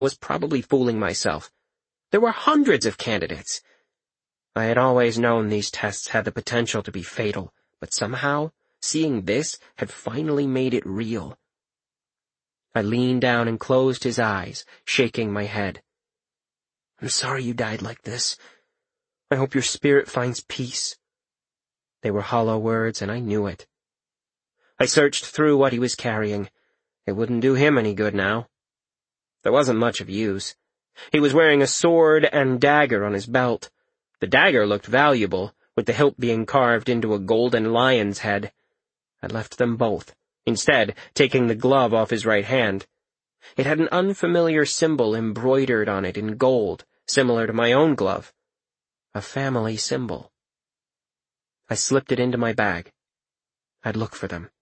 was probably fooling myself. There were hundreds of candidates. I had always known these tests had the potential to be fatal, but somehow, seeing this had finally made it real. I leaned down and closed his eyes, shaking my head. "I'm sorry you died like this. I hope your spirit finds peace." They were hollow words, and I knew it. I searched through what he was carrying. It wouldn't do him any good now. There wasn't much of use. He was wearing a sword and dagger on his belt. The dagger looked valuable, with the hilt being carved into a golden lion's head. I left them both, instead taking the glove off his right hand. It had an unfamiliar symbol embroidered on it in gold, similar to my own glove. A family symbol. I slipped it into my bag. I'd look for them.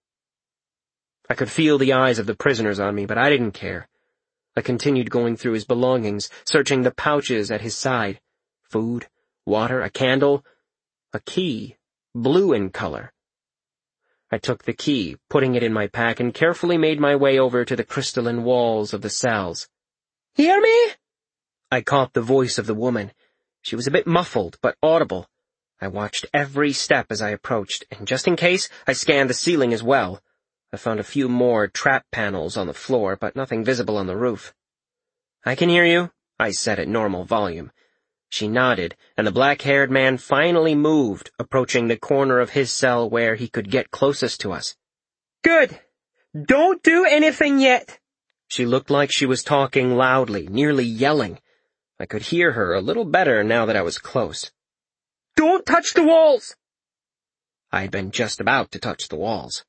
I could feel the eyes of the prisoners on me, but I didn't care. I continued going through his belongings, searching the pouches at his side. Food, water, a candle, a key, blue in color. I took the key, putting it in my pack, and carefully made my way over to the crystalline walls of the cells. "Hear me?" I caught the voice of the woman. She was a bit muffled, but audible. I watched every step as I approached, and just in case, I scanned the ceiling as well. I found a few more trap panels on the floor, but nothing visible on the roof. "I can hear you," I said at normal volume. She nodded, and the black-haired man finally moved, approaching the corner of his cell where he could get closest to us. "Good. Don't do anything yet." She looked like she was talking loudly, nearly yelling. I could hear her a little better now that I was close. "Don't touch the walls!" I had been just about to touch the walls.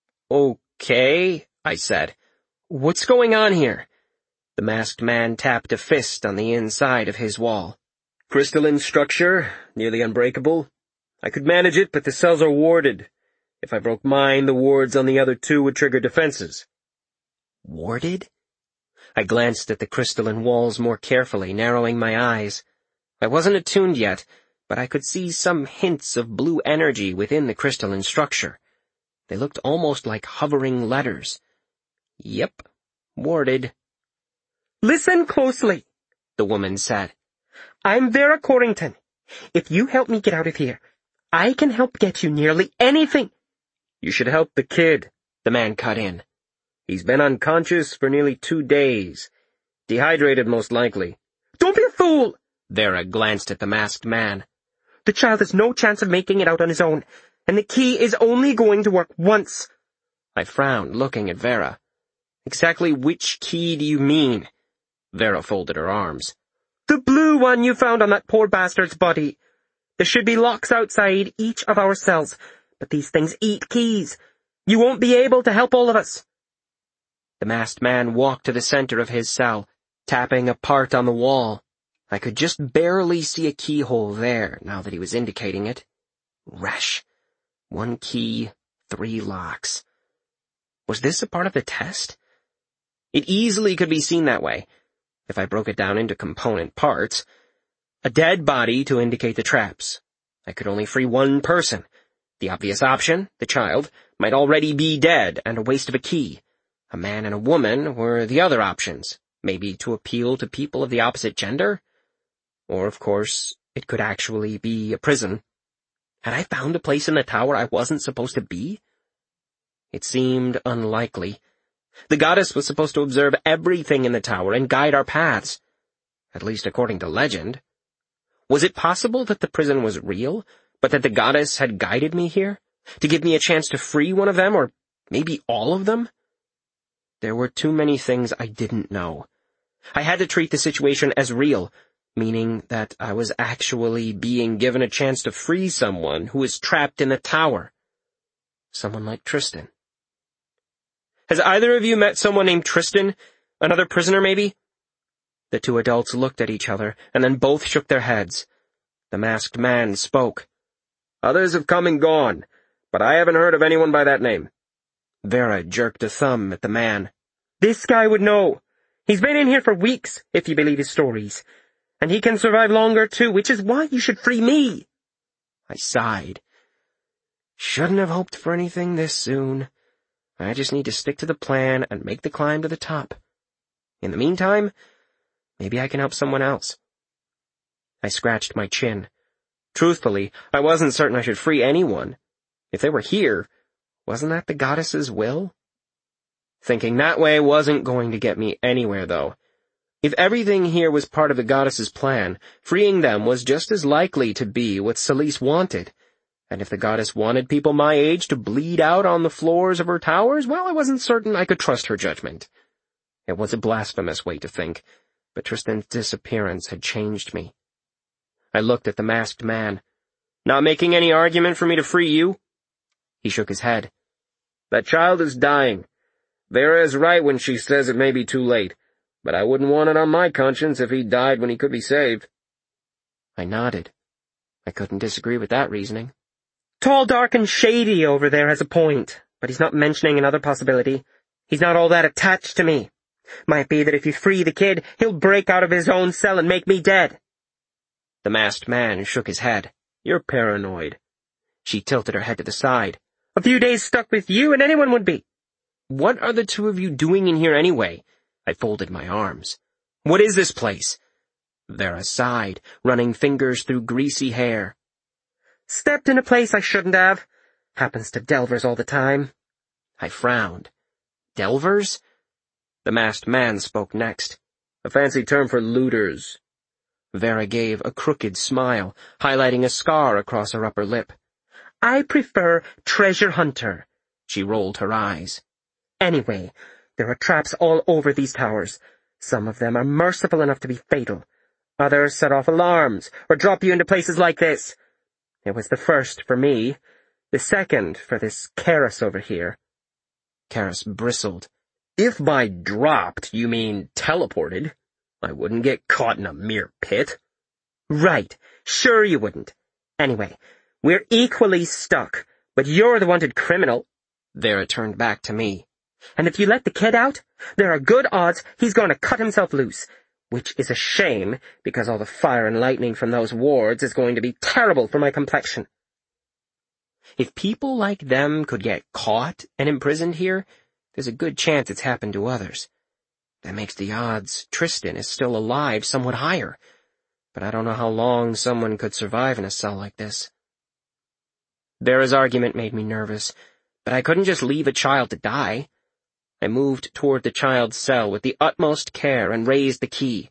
"Okay," I said. "What's going on here?" The masked man tapped a fist on the inside of his wall. "Crystalline structure, nearly unbreakable. I could manage it, but the cells are warded. If I broke mine, the wards on the other two would trigger defenses." Warded? I glanced at the crystalline walls more carefully, narrowing my eyes. I wasn't attuned yet, but I could see some hints of blue energy within the crystalline structure. They looked almost like hovering letters. Yep, warded. "Listen closely," the woman said. "I'm Vera Corrington. If you help me get out of here, I can help get you nearly anything." "You should help the kid," the man cut in. "He's been unconscious for nearly 2 days. Dehydrated, most likely." "Don't be a fool!" Vera glanced at the masked man. "The child has no chance of making it out on his own, and the key is only going to work once." I frowned, looking at Vera. "Exactly which key do you mean?" Vera folded her arms. "The blue one you found on that poor bastard's body. There should be locks outside each of our cells, but these things eat keys. You won't be able to help all of us." The masked man walked to the center of his cell, tapping a part on the wall. I could just barely see a keyhole there, now that he was indicating it. Resh. 1 key, 3 locks. Was this a part of the test? It easily could be seen that way, if I broke it down into component parts. A dead body to indicate the traps. I could only free 1 person. The obvious option, the child, might already be dead and a waste of a key. A man and a woman were the other options, maybe to appeal to people of the opposite gender. Or, of course, it could actually be a prison. Had I found a place in the tower I wasn't supposed to be? It seemed unlikely. The goddess was supposed to observe everything in the tower and guide our paths, at least according to legend. Was it possible that the prison was real, but that the goddess had guided me here, to give me a chance to free one of them, or maybe all of them? There were too many things I didn't know. I had to treat the situation as real, meaning that I was actually being given a chance to free someone who was trapped in the tower. Someone like Tristan. "Has either of you met someone named Tristan? Another prisoner, maybe?" The 2 adults looked at each other, and then both shook their heads. The masked man spoke. "Others have come and gone, but I haven't heard of anyone by that name." Vera jerked a thumb at the man. "This guy would know. He's been in here for weeks, if you believe his stories. And he can survive longer, too, which is why you should free me." I sighed. Shouldn't have hoped for anything this soon. I just need to stick to the plan and make the climb to the top. In the meantime, Maybe I can help someone else. I scratched my chin. Truthfully, I wasn't certain I should free anyone. If they were here, wasn't that the goddess's will? Thinking that way wasn't going to get me anywhere, though. If everything here was part of the goddess's plan, freeing them was just as likely to be what Celise wanted. And if the goddess wanted people my age to bleed out on the floors of her towers, well, I wasn't certain I could trust her judgment. It was a blasphemous way to think, but Tristan's disappearance had changed me. I looked at the masked man. Not making any argument for me to free you? He shook his head. That child is dying. Vera is right when she says it may be too late, but I wouldn't want it on my conscience if he died when he could be saved. I nodded. I couldn't disagree with that reasoning. Tall, dark, and shady over there has a point, but he's not mentioning another possibility. He's not all that attached to me. Might be that if you free the kid, he'll break out of his own cell and make me dead. The masked man shook his head. You're paranoid. She tilted her head to the side. A few days stuck with you and anyone would be. What are the two of you doing in here anyway? I folded my arms. What is this place? Vera sighed, running fingers through greasy hair. Stepped in a place I shouldn't have. Happens to Delvers all the time. I frowned. Delvers? The masked man spoke next. A fancy term for looters. Vera gave a crooked smile, highlighting a scar across her upper lip. I prefer treasure hunter. She rolled her eyes. Anyway, there are traps all over these towers. Some of them are merciful enough to be fatal. Others set off alarms, or drop you into places like this. It was the first for me. The second for this Karis over here. Karis bristled. If by dropped you mean teleported, I wouldn't get caught in a mere pit. Right, sure you wouldn't. Anyway, we're equally stuck, but you're the wanted criminal. Vera turned back to me. And if you let the kid out, there are good odds he's going to cut himself loose, which is a shame, because all the fire and lightning from those wards is going to be terrible for my complexion. If people like them could get caught and imprisoned here, there's a good chance it's happened to others. That makes the odds Tristan is still alive somewhat higher, but I don't know how long someone could survive in a cell like this. Vera's argument made me nervous, but I couldn't just leave a child to die. I moved toward the child's cell with the utmost care and raised the key.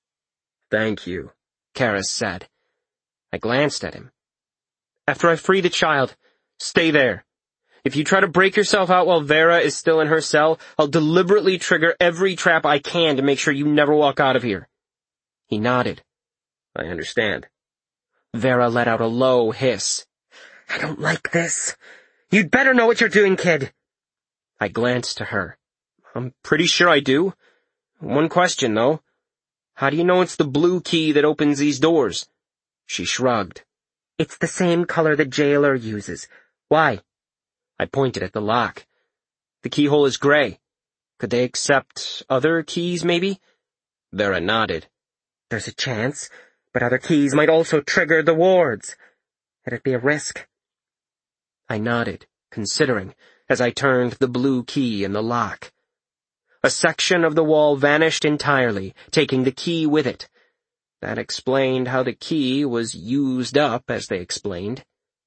Thank you, Karis said. I glanced at him. After I free the child, stay there. If you try to break yourself out while Vera is still in her cell, I'll deliberately trigger every trap I can to make sure you never walk out of here. He nodded. I understand. Vera let out a low hiss. I don't like this. You'd better know what you're doing, kid. I glanced to her. I'm pretty sure I do. One question, though. How do you know it's the blue key that opens these doors? She shrugged. It's the same color the jailer uses. Why? I pointed at the lock. The keyhole is gray. Could they accept other keys, maybe? Vera nodded. There's a chance, but other keys might also trigger the wards. It'd be a risk. I nodded, considering, as I turned the blue key in the lock. A section of the wall vanished entirely, taking the key with it. That explained how the key was used up, as they explained.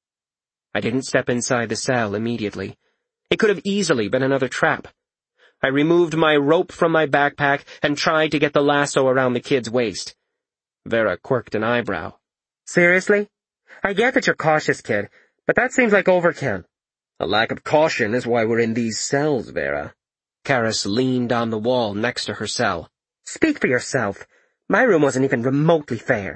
I didn't step inside the cell immediately. It could have easily been another trap. I removed my rope from my backpack and tried to get the lasso around the kid's waist. Vera quirked an eyebrow. Seriously? I get that you're cautious, kid, but that seems like overkill. A lack of caution is why we're in these cells, Vera. Karis leaned on the wall next to her cell. Speak for yourself. My room wasn't even remotely fair.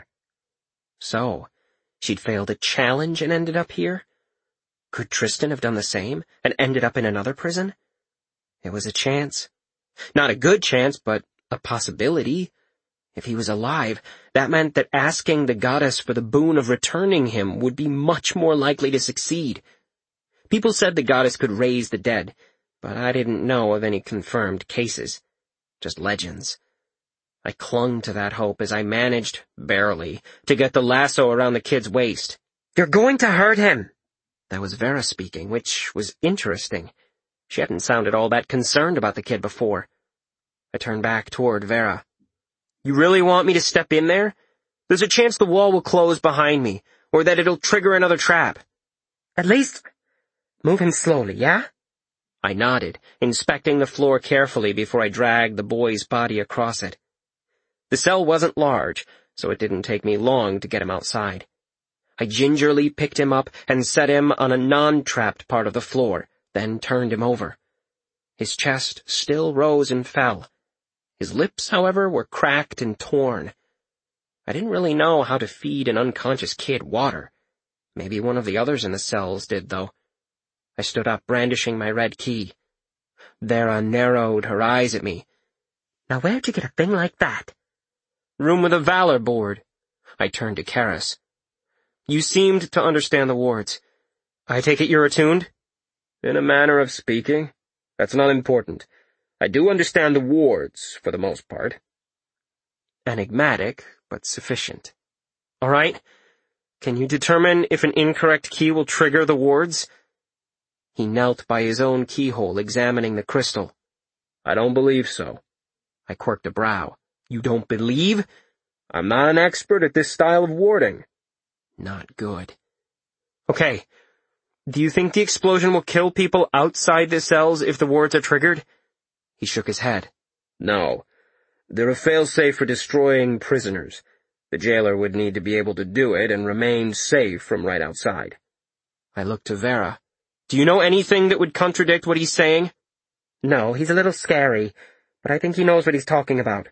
So, she'd failed a challenge and ended up here? Could Tristan have done the same and ended up in another prison? It was a chance. Not a good chance, but a possibility. If he was alive, that meant that asking the goddess for the boon of returning him would be much more likely to succeed. People said the goddess could raise the dead, but I didn't know of any confirmed cases. Just legends. I clung to that hope as I managed, barely, to get the lasso around the kid's waist. You're going to hurt him! That was Vera speaking, which was interesting. She hadn't sounded all that concerned about the kid before. I turned back toward Vera. You really want me to step in there? There's a chance the wall will close behind me, or that it'll trigger another trap. At least, move him slowly, yeah? I nodded, inspecting the floor carefully before I dragged the boy's body across it. The cell wasn't large, so it didn't take me long to get him outside. I gingerly picked him up and set him on a non-trapped part of the floor, then turned him over. His chest still rose and fell. His lips, however, were cracked and torn. I didn't really know how to feed an unconscious kid water. Maybe one of the others in the cells did, though. I stood up, brandishing my red key. Vera narrowed her eyes at me. Now where'd you get a thing like that? Room with a Valor board. I turned to Karis. You seemed to understand the wards. I take it you're attuned? In a manner of speaking. That's not important. I do understand the wards, for the most part. Enigmatic, but sufficient. All right. Can you determine if an incorrect key will trigger the wards? He knelt by his own keyhole, examining the crystal. I don't believe so. I quirked a brow. You don't believe? I'm not an expert at this style of warding. Not good. Okay. Do you think the explosion will kill people outside the cells if the wards are triggered? He shook his head. No. They're a fail-safe for destroying prisoners. The jailer would need to be able to do it and remain safe from right outside. I looked to Vera. Do you know anything that would contradict what he's saying? No, he's a little scary, but I think he knows what he's talking about.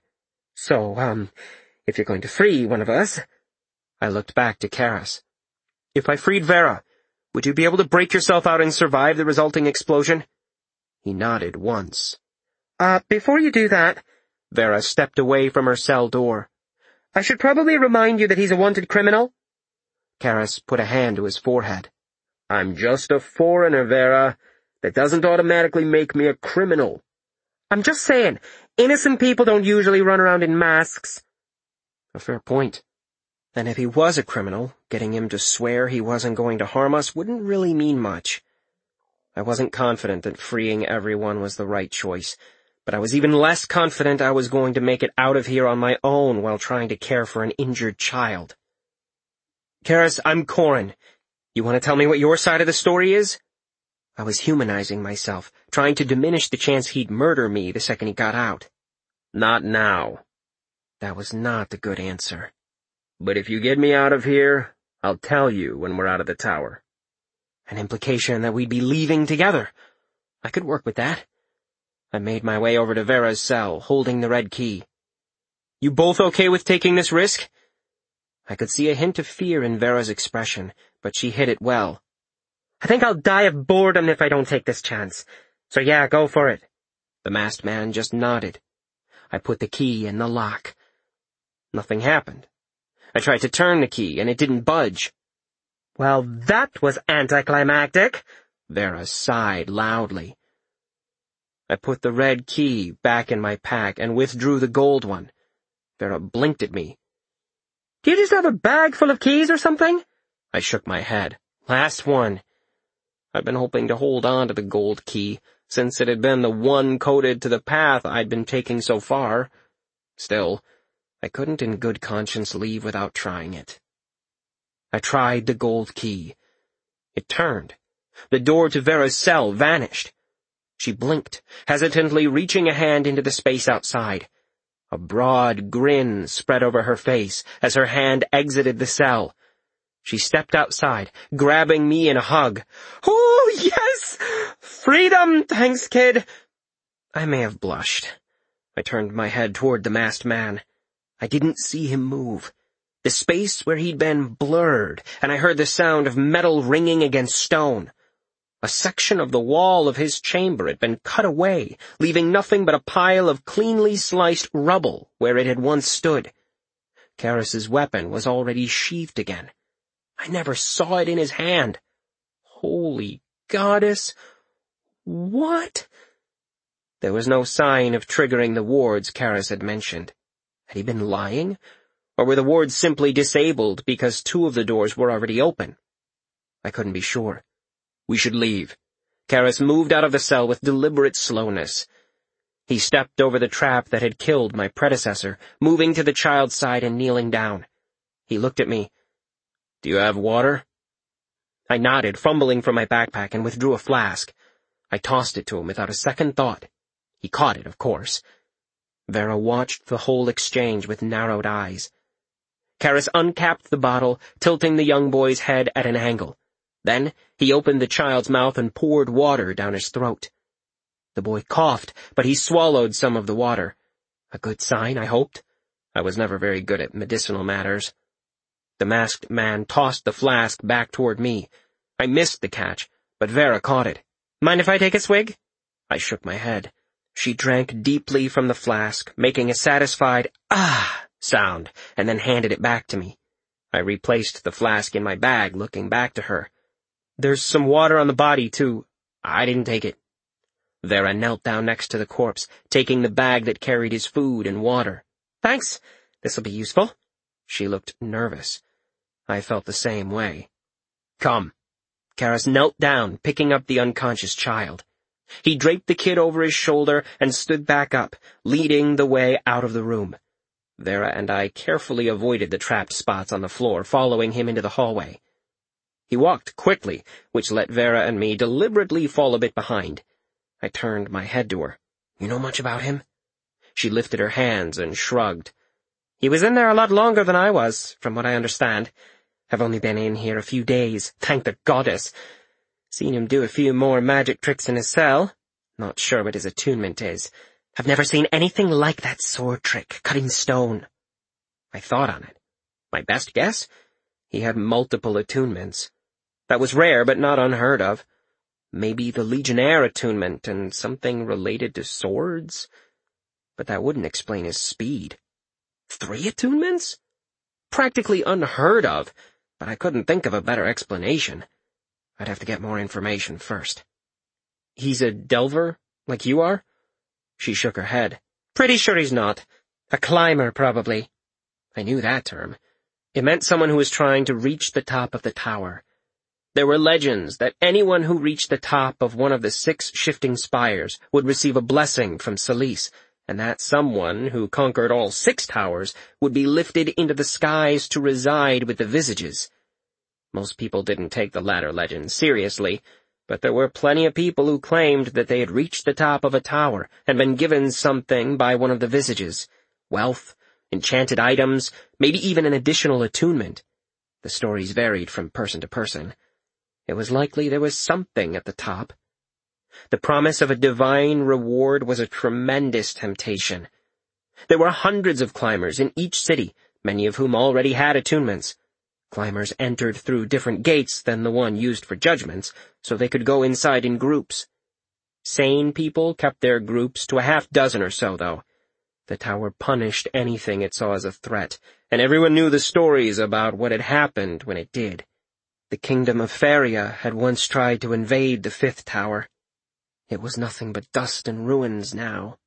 So, if you're going to free one of us... I looked back to Karis. If I freed Vera, would you be able to break yourself out and survive the resulting explosion? He nodded once. Before you do that... Vera stepped away from her cell door. I should probably remind you that he's a wanted criminal. Karis put a hand to his forehead. I'm just a foreigner, Vera. That doesn't automatically make me a criminal. I'm just saying, innocent people don't usually run around in masks. A fair point. And if he was a criminal, getting him to swear he wasn't going to harm us wouldn't really mean much. I wasn't confident that freeing everyone was the right choice, but I was even less confident I was going to make it out of here on my own while trying to care for an injured child. Karis, I'm Corin. You want to tell me what your side of the story is? I was humanizing myself, trying to diminish the chance he'd murder me the second he got out. Not now. That was not the good answer. But if you get me out of here, I'll tell you when we're out of the tower. An implication that we'd be leaving together. I could work with that. I made my way over to Vera's cell, holding the red key. You both okay with taking this risk? I could see a hint of fear in Vera's expression, but she hid it well. I think I'll die of boredom if I don't take this chance. So yeah, go for it. The masked man just nodded. I put the key in the lock. Nothing happened. I tried to turn the key, and it didn't budge. Well, that was anticlimactic. Vera sighed loudly. I put the red key back in my pack and withdrew the gold one. Vera blinked at me. Do you just have a bag full of keys or something? I shook my head. Last one. I'd been hoping to hold on to the gold key, since it had been the one coded to the path I'd been taking so far. Still, I couldn't in good conscience leave without trying it. I tried the gold key. It turned. The door to Vera's cell vanished. She blinked, hesitantly reaching a hand into the space outside. A broad grin spread over her face as her hand exited the cell. She stepped outside, grabbing me in a hug. Oh, yes! Freedom! Thanks, kid! I may have blushed. I turned my head toward the masked man. I didn't see him move. The space where he'd been blurred, and I heard the sound of metal ringing against stone. A section of the wall of his chamber had been cut away, leaving nothing but a pile of cleanly sliced rubble where it had once stood. Karis's weapon was already sheathed again. I never saw it in his hand. Holy goddess! What? There was no sign of triggering the wards Karis had mentioned. Had he been lying? Or were the wards simply disabled because two of the doors were already open? I couldn't be sure. We should leave. Karis moved out of the cell with deliberate slowness. He stepped over the trap that had killed my predecessor, moving to the child's side and kneeling down. He looked at me. "Do you have water?" I nodded, fumbling for my backpack, and withdrew a flask. I tossed it to him without a second thought. He caught it, of course. Vera watched the whole exchange with narrowed eyes. Karras uncapped the bottle, tilting the young boy's head at an angle. Then he opened the child's mouth and poured water down his throat. The boy coughed, but he swallowed some of the water. A good sign, I hoped. I was never very good at medicinal matters. The masked man tossed the flask back toward me. I missed the catch, but Vera caught it. "Mind if I take a swig?" I shook my head. She drank deeply from the flask, making a satisfied "ah" sound, and then handed it back to me. I replaced the flask in my bag, looking back to her. "There's some water on the body, too. I didn't take it." Vera knelt down next to the corpse, taking the bag that carried his food and water. "Thanks. This'll be useful." She looked nervous. I felt the same way. "Come." Karras knelt down, picking up the unconscious child. He draped the kid over his shoulder and stood back up, leading the way out of the room. Vera and I carefully avoided the trapped spots on the floor, following him into the hallway. He walked quickly, which let Vera and me deliberately fall a bit behind. I turned my head to her. "You know much about him?" She lifted her hands and shrugged. "He was in there a lot longer than I was, from what I understand. I've only been in here a few days, thank the goddess. Seen him do a few more magic tricks in his cell. Not sure what his attunement is. I've never seen anything like that sword trick, cutting stone." I thought on it. My best guess? He had multiple attunements. That was rare, but not unheard of. Maybe the Legionnaire attunement and something related to swords? But that wouldn't explain his speed. 3 attunements? Practically unheard of, but I couldn't think of a better explanation. I'd have to get more information first. "He's a delver, like you are?" She shook her head. "Pretty sure he's not. A climber, probably." I knew that term. It meant someone who was trying to reach the top of the tower. There were legends that anyone who reached the top of one of the 6 shifting spires would receive a blessing from Celise, and that someone who conquered all 6 towers would be lifted into the skies to reside with the Visages. Most people didn't take the latter legend seriously, but there were plenty of people who claimed that they had reached the top of a tower and been given something by one of the Visages. Wealth, enchanted items, maybe even an additional attunement. The stories varied from person to person. It was likely there was something at the top. The promise of a divine reward was a tremendous temptation. There were hundreds of climbers in each city, many of whom already had attunements. Climbers entered through different gates than the one used for judgments, so they could go inside in groups. Sane people kept their groups to a half-dozen or so, though. The tower punished anything it saw as a threat, and everyone knew the stories about what had happened when it did. The kingdom of Feria had once tried to invade the 5th tower. It was nothing but dust and ruins now.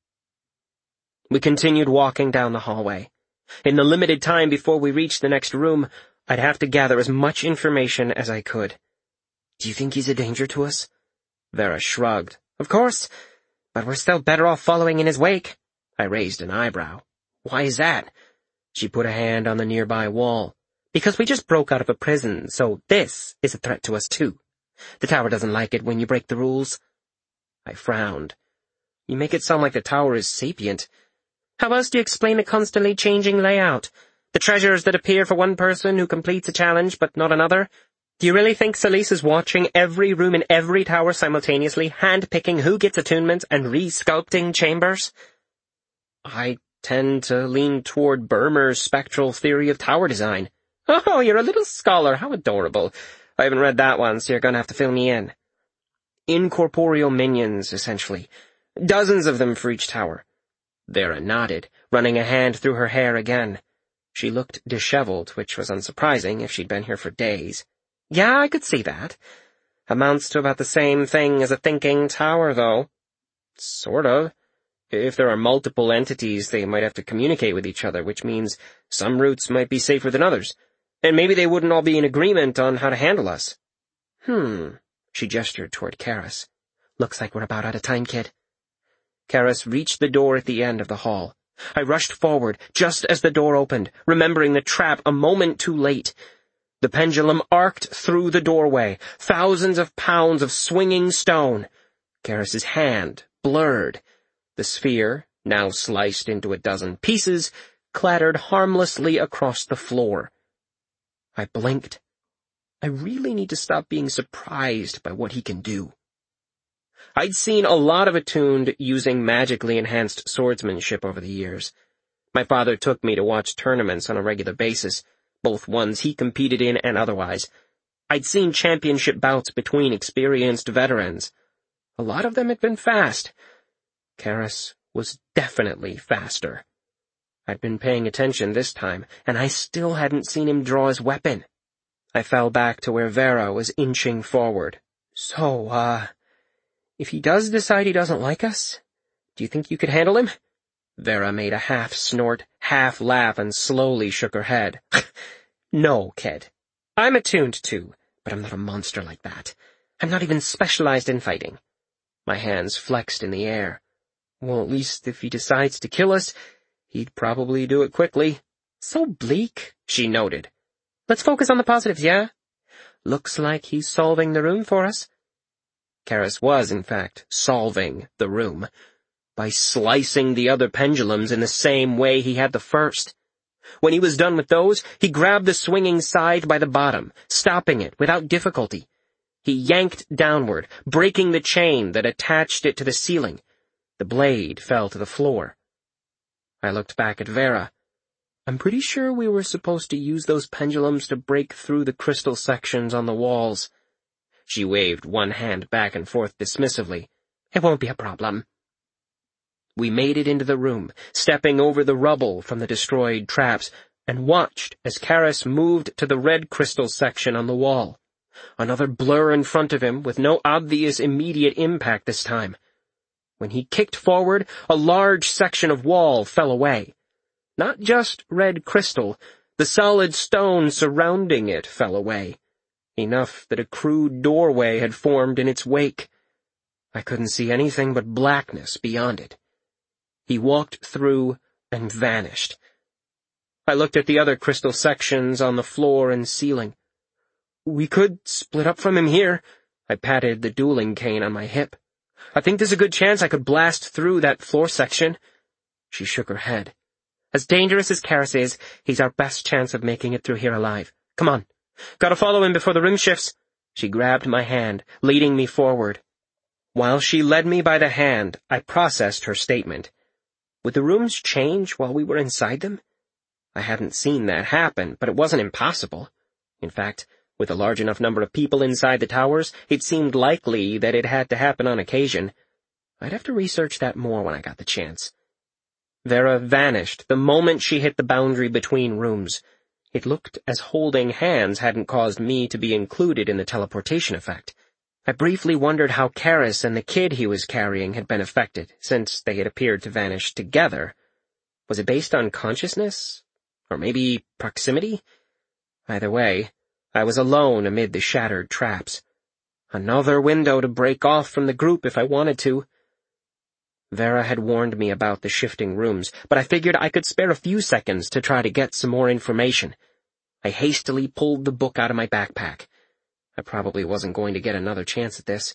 We continued walking down the hallway. In the limited time before we reached the next room, I'd have to gather as much information as I could. "Do you think he's a danger to us?" Vera shrugged. "Of course, but we're still better off following in his wake." I raised an eyebrow. "Why is that?" She put a hand on the nearby wall. "Because we just broke out of a prison, so this is a threat to us too. The tower doesn't like it when you break the rules." I frowned. "You make it sound like the tower is sapient. How else do you explain the constantly changing layout? The treasures that appear for one person who completes a challenge but not another? Do you really think Celise is watching every room in every tower simultaneously, hand-picking who gets attunements and re-sculpting chambers?" I tend to lean toward Burmer's spectral theory of tower design. "Oh, you're a little scholar. How adorable. I haven't read that one, so you're going to have to fill me in." Incorporeal minions, essentially. Dozens of them for each tower. Vera nodded, running a hand through her hair again. She looked disheveled, which was unsurprising if she'd been here for days. "Yeah, I could see that. Amounts to about the same thing as a thinking tower, though." "Sort of. If there are multiple entities, they might have to communicate with each other, which means some routes might be safer than others. And maybe they wouldn't all be in agreement on how to handle us." She gestured toward Karras. "Looks like we're about out of time, kid." Karis reached the door at the end of the hall. I rushed forward just as the door opened, remembering the trap a moment too late. The pendulum arced through the doorway, thousands of pounds of swinging stone. Karis's hand blurred. The sphere, now sliced into a dozen pieces, clattered harmlessly across the floor. I blinked. I really need to stop being surprised by what he can do. I'd seen a lot of attuned using magically enhanced swordsmanship over the years. My father took me to watch tournaments on a regular basis, both ones he competed in and otherwise. I'd seen championship bouts between experienced veterans. A lot of them had been fast. Karis was definitely faster. I'd been paying attention this time, and I still hadn't seen him draw his weapon. I fell back to where Vera was inching forward. So, if he does decide he doesn't like us, do you think you could handle him? Vera made a half snort, half laugh, and slowly shook her head. No, kid. I'm attuned too, but I'm not a monster like that. I'm not even specialized in fighting. My hands flexed in the air. Well, at least if he decides to kill us, he'd probably do it quickly. So bleak, she noted. Let's focus on the positives, yeah? Looks like he's solving the room for us. Karis was, in fact, solving the room, by slicing the other pendulums in the same way he had the first. When he was done with those, he grabbed the swinging scythe by the bottom, stopping it without difficulty. He yanked downward, breaking the chain that attached it to the ceiling. The blade fell to the floor. I looked back at Vera. I'm pretty sure we were supposed to use those pendulums to break through the crystal sections on the walls. She waved one hand back and forth dismissively. It won't be a problem. We made it into the room, stepping over the rubble from the destroyed traps, and watched as Karis moved to the red crystal section on the wall. Another blur in front of him, with no obvious immediate impact this time. When he kicked forward, a large section of wall fell away. Not just red crystal, the solid stone surrounding it fell away. Enough that a crude doorway had formed in its wake. I couldn't see anything but blackness beyond it. He walked through and vanished. I looked at the other crystal sections on the floor and ceiling. We could split up from him here. I patted the dueling cane on my hip. I think there's a good chance I could blast through that floor section. She shook her head. As dangerous as Karis is, he's our best chance of making it through here alive. Come on. Gotta follow him before the room shifts. She grabbed my hand, leading me forward. While she led me by the hand, I processed her statement. Would the rooms change while we were inside them? I hadn't seen that happen, but it wasn't impossible. In fact, with a large enough number of people inside the towers, it seemed likely that it had to happen on occasion. I'd have to research that more when I got the chance. Vera vanished the moment she hit the boundary between rooms. It looked as holding hands hadn't caused me to be included in the teleportation effect. I briefly wondered how Karis and the kid he was carrying had been affected, since they had appeared to vanish together. Was it based on consciousness? Or maybe proximity? Either way, I was alone amid the shattered traps. Another window to break off from the group if I wanted to. Vera had warned me about the shifting rooms, but I figured I could spare a few seconds to try to get some more information. I hastily pulled the book out of my backpack. I probably wasn't going to get another chance at this.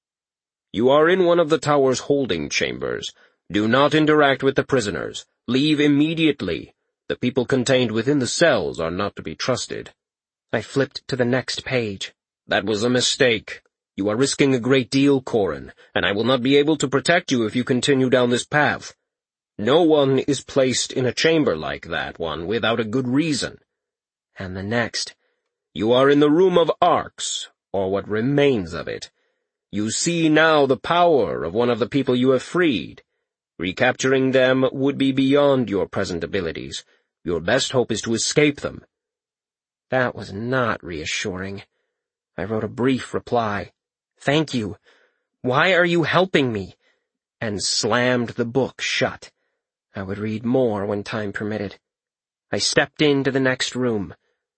You are in one of the tower's holding chambers. Do not interact with the prisoners. Leave immediately. The people contained within the cells are not to be trusted. I flipped to the next page. That was a mistake. You are risking a great deal, Corin, and I will not be able to protect you if you continue down this path. No one is placed in a chamber like that one without a good reason. And the next. You are in the Room of Arcs, or what remains of it. You see now the power of one of the people you have freed. Recapturing them would be beyond your present abilities. Your best hope is to escape them. That was not reassuring. I wrote a brief reply. Thank you. Why are you helping me? And slammed the book shut. I would read more when time permitted. I stepped into the next room.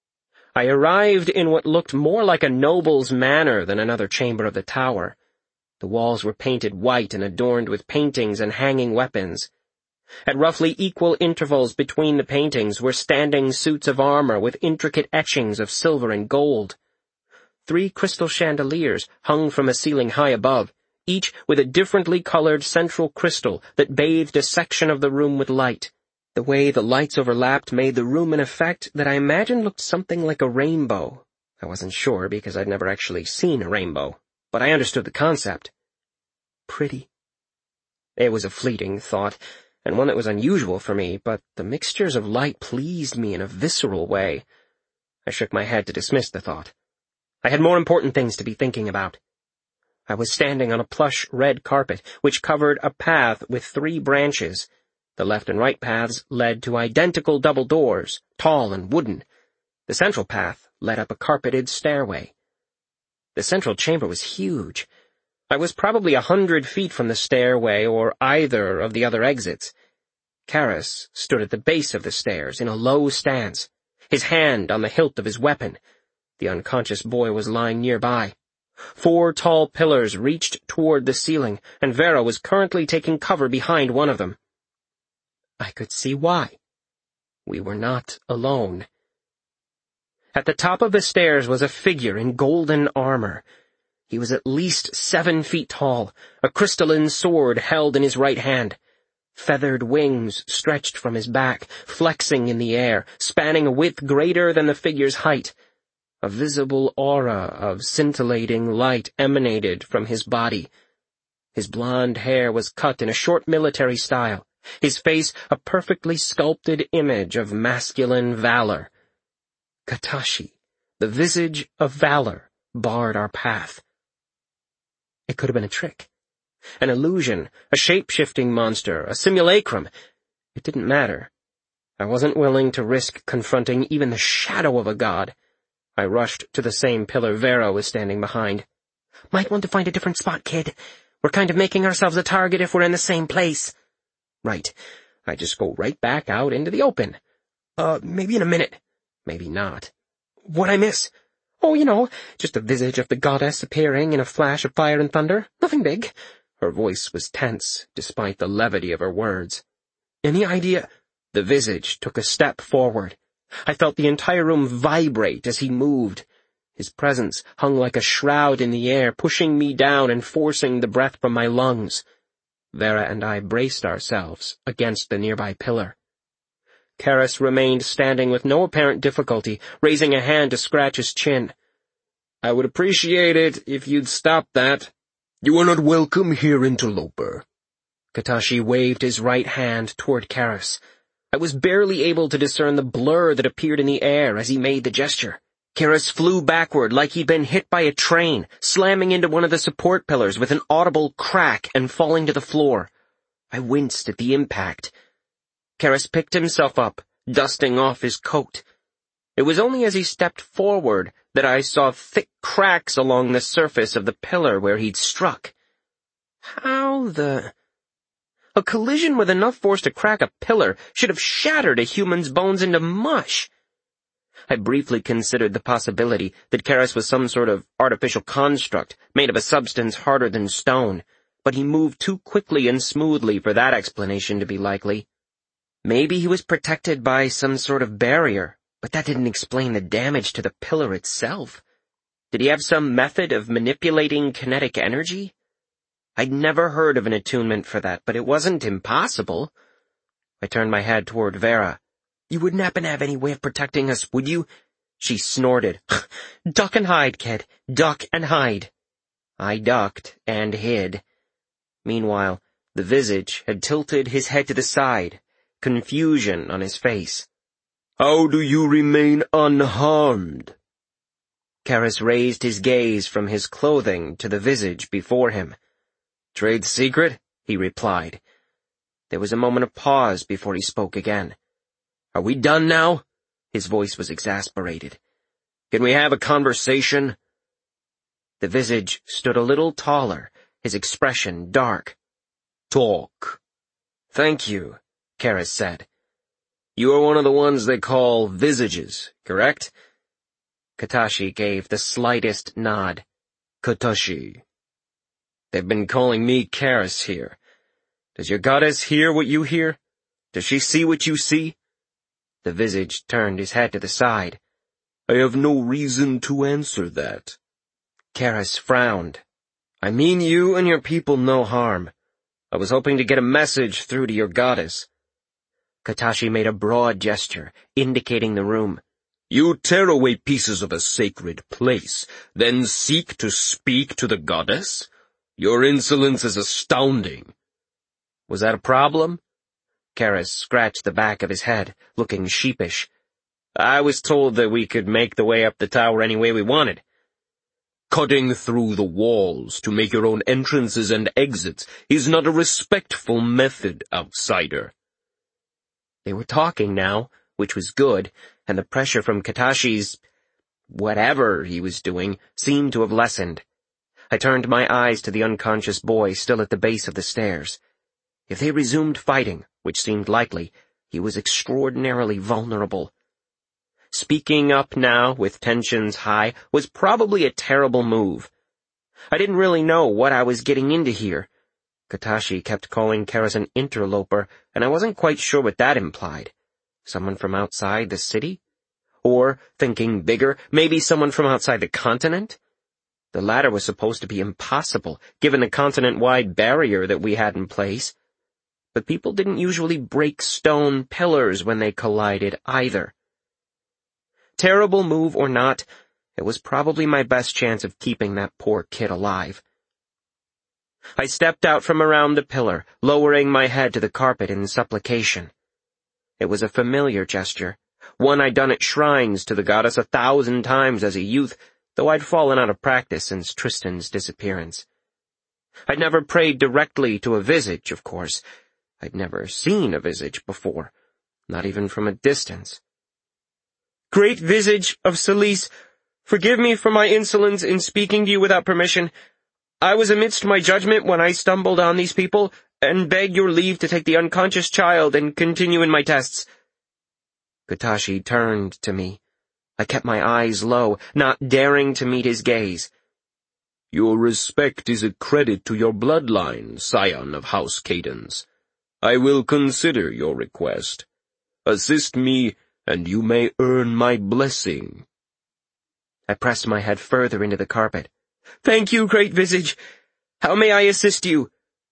I arrived in what looked more like a noble's manor than another chamber of the tower. The walls were painted white and adorned with paintings and hanging weapons. At roughly equal intervals between the paintings were standing suits of armor with intricate etchings of silver and gold. 3 crystal chandeliers hung from a ceiling high above, each with a differently colored central crystal that bathed a section of the room with light. The way the lights overlapped made the room an effect that I imagined looked something like a rainbow. I wasn't sure because I'd never actually seen a rainbow, but I understood the concept. Pretty. It was a fleeting thought, and one that was unusual for me, but the mixtures of light pleased me in a visceral way. I shook my head to dismiss the thought. I had more important things to be thinking about. I was standing on a plush red carpet, which covered a path with 3 branches. The left and right paths led to identical double doors, tall and wooden. The central path led up a carpeted stairway. The central chamber was huge. I was probably 100 feet from the stairway or either of the other exits. Karras stood at the base of the stairs in a low stance, his hand on the hilt of his weapon. The unconscious boy was lying nearby. 4 tall pillars reached toward the ceiling, and Vera was currently taking cover behind one of them. I could see why. We were not alone. At the top of the stairs was a figure in golden armor. He was at least 7 feet tall, a crystalline sword held in his right hand. Feathered wings stretched from his back, flexing in the air, spanning a width greater than the figure's height. A visible aura of scintillating light emanated from his body. His blonde hair was cut in a short military style, his face a perfectly sculpted image of masculine valor. Katashi, the visage of valor, barred our path. It could have been a trick, an illusion, a shape-shifting monster, a simulacrum. It didn't matter. I wasn't willing to risk confronting even the shadow of a god. I rushed to the same pillar Vera was standing behind. Might want to find a different spot, kid. We're kind of making ourselves a target if we're in the same place. Right. I just go right back out into the open. Maybe in a minute. Maybe not. What'd I miss? Oh, just the visage of the goddess appearing in a flash of fire and thunder. Nothing big. Her voice was tense, despite the levity of her words. Any idea? The visage took a step forward. I felt the entire room vibrate as he moved. His presence hung like a shroud in the air, pushing me down and forcing the breath from my lungs. Vera and I braced ourselves against the nearby pillar. Karras remained standing with no apparent difficulty, raising a hand to scratch his chin. I would appreciate it if you'd stop that. You are not welcome here, interloper. Katashi waved his right hand toward Karras. I was barely able to discern the blur that appeared in the air as he made the gesture. Karras flew backward like he'd been hit by a train, slamming into one of the support pillars with an audible crack and falling to the floor. I winced at the impact. Karras picked himself up, dusting off his coat. It was only as he stepped forward that I saw thick cracks along the surface of the pillar where he'd struck. A collision with enough force to crack a pillar should have shattered a human's bones into mush. I briefly considered the possibility that Karras was some sort of artificial construct made of a substance harder than stone, but he moved too quickly and smoothly for that explanation to be likely. Maybe he was protected by some sort of barrier, but that didn't explain the damage to the pillar itself. Did he have some method of manipulating kinetic energy? I'd never heard of an attunement for that, but it wasn't impossible. I turned my head toward Vera. You wouldn't happen to have any way of protecting us, would you? She snorted. Duck and hide, kid. Duck and hide. I ducked and hid. Meanwhile, the visage had tilted his head to the side, confusion on his face. How do you remain unharmed? Karras raised his gaze from his clothing to the visage before him. Trade secret? He replied. There was a moment of pause before he spoke again. Are we done now? His voice was exasperated. Can we have a conversation? The visage stood a little taller, his expression dark. Talk. Thank you, Karras said. You are one of the ones they call visages, correct? Katashi gave the slightest nod. Katashi. They've been calling me Karis here. Does your goddess hear what you hear? Does she see what you see?" The visage turned his head to the side. "I have no reason to answer that." Karis frowned. "I mean you and your people no harm. I was hoping to get a message through to your goddess." Katashi made a broad gesture, indicating the room. "You tear away pieces of a sacred place, then seek to speak to the goddess? Your insolence is astounding." "Was that a problem?" Karis scratched the back of his head, looking sheepish. "I was told that we could make the way up the tower any way we wanted." "Cutting through the walls to make your own entrances and exits is not a respectful method, outsider." They were talking now, which was good, and the pressure from Katashi's whatever he was doing seemed to have lessened. I turned my eyes to the unconscious boy still at the base of the stairs. If they resumed fighting, which seemed likely, he was extraordinarily vulnerable. Speaking up now, with tensions high, was probably a terrible move. I didn't really know what I was getting into here. Katashi kept calling Karis an interloper, and I wasn't quite sure what that implied. Someone from outside the city? Or, thinking bigger, maybe someone from outside the continent? The latter was supposed to be impossible, given the continent-wide barrier that we had in place. But people didn't usually break stone pillars when they collided, either. Terrible move or not, it was probably my best chance of keeping that poor kid alive. I stepped out from around the pillar, lowering my head to the carpet in supplication. It was a familiar gesture, one I'd done at shrines to the goddess 1,000 times as a youth, though I'd fallen out of practice since Tristan's disappearance. I'd never prayed directly to a visage, of course. I'd never seen a visage before, not even from a distance. "Great visage of Celise, forgive me for my insolence in speaking to you without permission. I was amidst my judgment when I stumbled on these people, and beg your leave to take the unconscious child and continue in my tests." Katashi turned to me. I kept my eyes low, not daring to meet his gaze. "Your respect is a credit to your bloodline, scion of House Cadence. I will consider your request. Assist me, and you may earn my blessing." I pressed my head further into the carpet. "Thank you, great visage. How may I assist you?"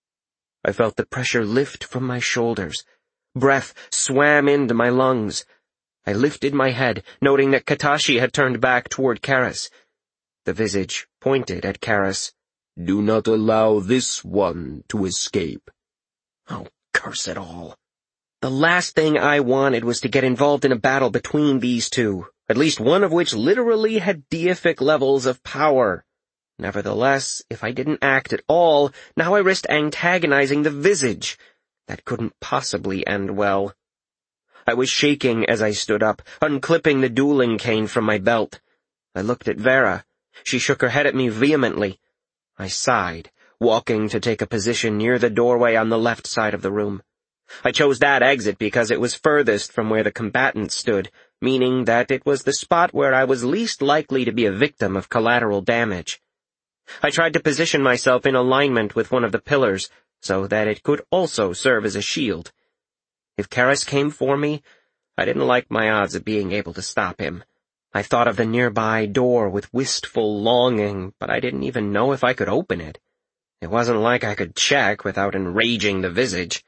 I felt the pressure lift from my shoulders. Breath swam into my lungs. I lifted my head, noting that Katashi had turned back toward Karis. The visage pointed at Karis. "Do not allow this one to escape." Oh, curse it all. The last thing I wanted was to get involved in a battle between these two, at least one of which literally had deific levels of power. Nevertheless, if I didn't act at all, now I risked antagonizing the visage. That couldn't possibly end well. I was shaking as I stood up, unclipping the dueling cane from my belt. I looked at Vera. She shook her head at me vehemently. I sighed, walking to take a position near the doorway on the left side of the room. I chose that exit because it was furthest from where the combatants stood, meaning that it was the spot where I was least likely to be a victim of collateral damage. I tried to position myself in alignment with one of the pillars, so that it could also serve as a shield. If Karis came for me, I didn't like my odds of being able to stop him. I thought of the nearby door with wistful longing, but I didn't even know if I could open it. It wasn't like I could check without enraging the visage.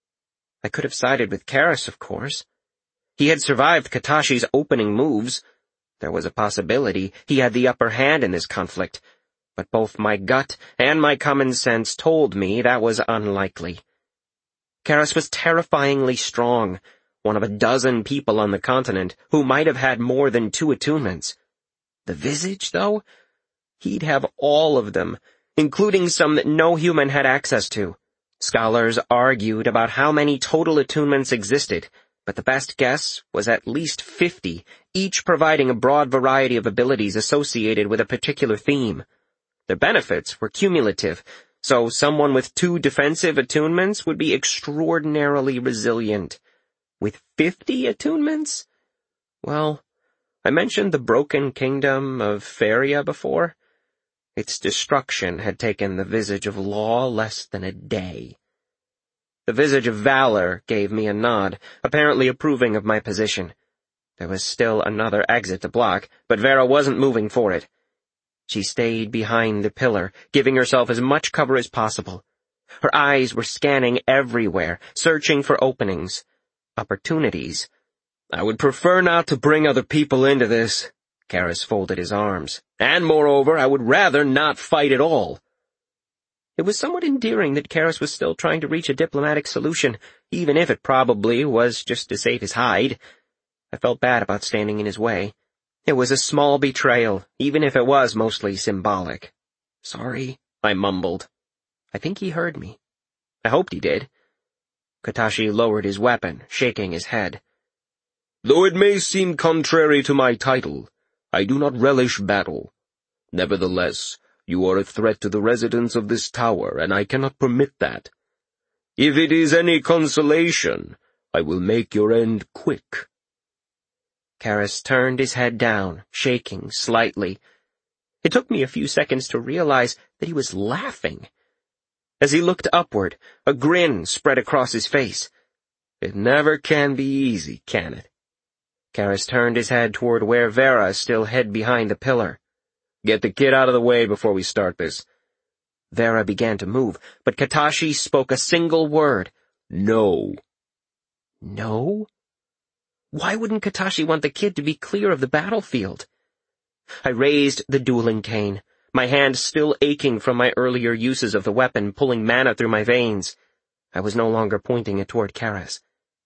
I could have sided with Karis, of course. He had survived Katashi's opening moves. There was a possibility he had the upper hand in this conflict, but both my gut and my common sense told me that was unlikely. Karis was terrifyingly strong, one of a dozen people on the continent who might have had more than 2 attunements. The visage, though? He'd have all of them, including some that no human had access to. Scholars argued about how many total attunements existed, but the best guess was at least 50, each providing a broad variety of abilities associated with a particular theme. Their benefits were cumulative, so someone with 2 defensive attunements would be extraordinarily resilient. With 50 attunements? Well, I mentioned the Broken Kingdom of Feria before. Its destruction had taken the visage of law less than a day. The visage of valor gave me a nod, apparently approving of my position. There was still another exit to block, but Vera wasn't moving for it. She stayed behind the pillar, giving herself as much cover as possible. Her eyes were scanning everywhere, searching for openings, opportunities. I would prefer not to bring other people into this. Karras folded his arms. And moreover, I would rather not fight at all. It was somewhat endearing that Karras was still trying to reach a diplomatic solution, even if it probably was just to save his hide. I felt bad about standing in his way. It was a small betrayal, even if it was mostly symbolic. "Sorry," I mumbled. I think he heard me. I hoped he did. Katashi lowered his weapon, shaking his head. "Though it may seem contrary to my title, I do not relish battle. Nevertheless, you are a threat to the residents of this tower, and I cannot permit that. If it is any consolation, I will make your end quick." Karras turned his head down, shaking slightly. It took me a few seconds to realize that he was laughing. As he looked upward, a grin spread across his face. It never can be easy, can it? Karras turned his head toward where Vera still hid behind the pillar. "Get the kid out of the way before we start this." Vera began to move, but Katashi spoke a single word. "No." No? Why wouldn't Katashi want the kid to be clear of the battlefield? I raised the dueling cane, my hand still aching from my earlier uses of the weapon, pulling mana through my veins. I was no longer pointing it toward Karras.